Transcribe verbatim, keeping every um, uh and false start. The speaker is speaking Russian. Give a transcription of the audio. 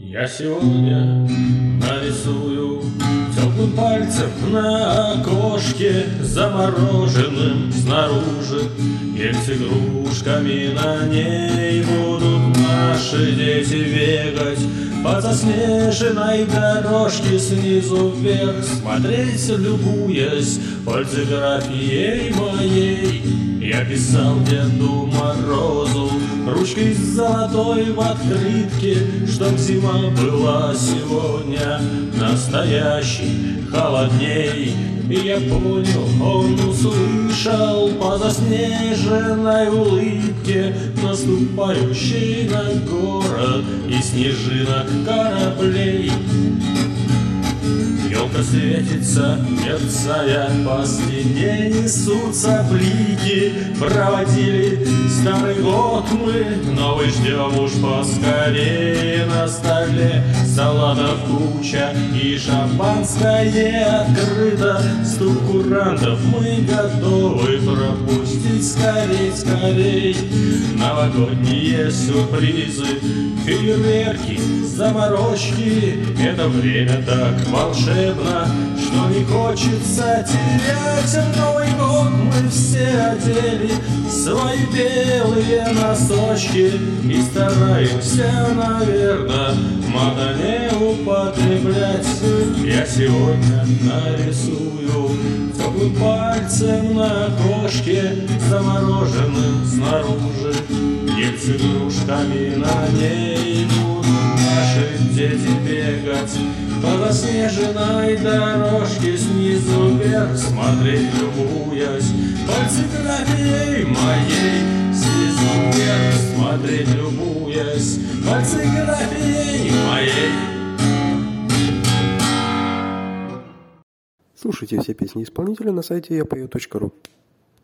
Я сегодня нарисую теплым пальцем на окошке, замороженным снаружи, гель с игрушками на ней. Будут наши дети бегать по заснеженной дорожке снизу вверх, смотреть, любуясь фотографией моей. Я писал Деду Морозу ручкой золотой в открытке, чтоб зима была сегодня настоящей, холодней. И я понял, он услышал по заснеженной улыбке, наступающей на город и снежинок кораблей. Елка светится, мерцая, по стене несутся блики. Проводили старый год мы, новый ждем уж поскорее. На столе салатов куча и шампанское открыто. Стук курантов мы готовы пропустить скорей, скорей. Новогодние сюрпризы, фейерверки, заморочки. Это время так волшебно, что не хочется терять. Новый год мы все одели свои белые носочки и стараемся, наверное, мата не употреблять. Я сегодня нарисую теплым пальцем на окошке, замороженным снаружи, гель с игрушками на ней. Будут наши дети бегать по заснеженной дорожке снизу вверх, смотреть, любуясь фотографией моей. Снизу вверх, смотреть, любуясь фотографией моей. Слушайте все песни исполнителя на сайте я пою точка ру.